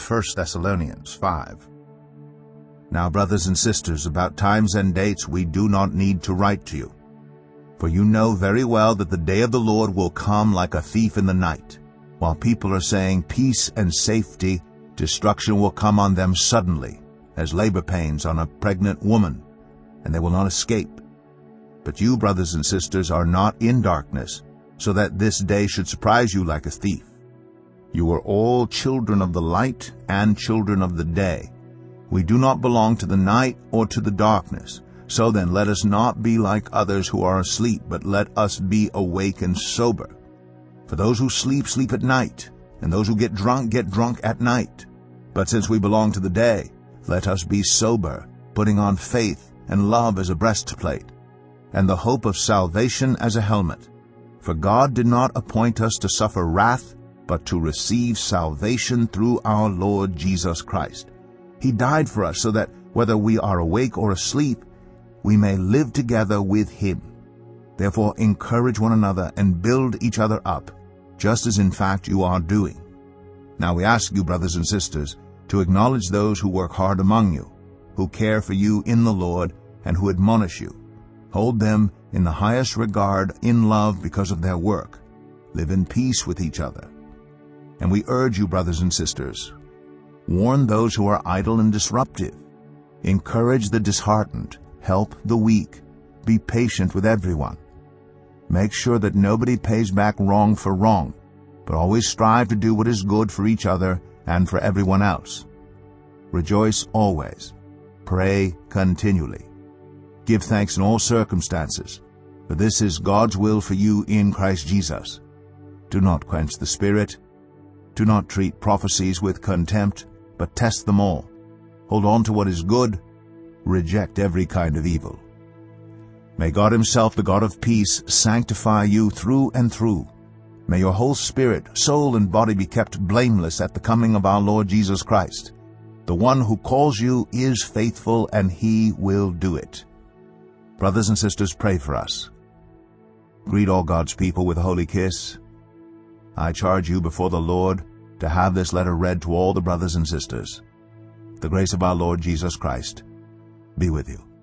1 Thessalonians 5. Now, brothers and sisters, about times and dates we do not need to write to you. For you know very well that the day of the Lord will come like a thief in the night. While people are saying peace and safety, destruction will come on them suddenly, as labor pains on a pregnant woman, and they will not escape. But you, brothers and sisters, are not in darkness, so that this day should surprise you like a thief. You are all children of the light and children of the day. We do not belong to the night or to the darkness. So then let us not be like others who are asleep, but let us be awake and sober. For those who sleep, sleep at night, and those who get drunk at night. But since we belong to the day, let us be sober, putting on faith and love as a breastplate, and the hope of salvation as a helmet. For God did not appoint us to suffer wrath, but to receive salvation through our Lord Jesus Christ. He died for us so that, whether we are awake or asleep, we may live together with Him. Therefore encourage one another and build each other up, just as in fact you are doing. Now we ask you, brothers and sisters, to acknowledge those who work hard among you, who care for you in the Lord, and who admonish you. Hold them in the highest regard in love because of their work. Live in peace with each other. And we urge you, brothers and sisters, warn those who are idle and disruptive. Encourage the disheartened. Help the weak. Be patient with everyone. Make sure that nobody pays back wrong for wrong, but always strive to do what is good for each other and for everyone else. Rejoice always. Pray continually. Give thanks in all circumstances, for this is God's will for you in Christ Jesus. Do not quench the Spirit. Do not treat prophecies with contempt, but test them all. Hold on to what is good. Reject every kind of evil. May God Himself, the God of peace, sanctify you through and through. May your whole spirit, soul, and body be kept blameless at the coming of our Lord Jesus Christ. The one who calls you is faithful, and He will do it. Brothers and sisters, pray for us. Greet all God's people with a holy kiss. I charge you before the Lord to have this letter read to all the brothers and sisters. The grace of our Lord Jesus Christ be with you.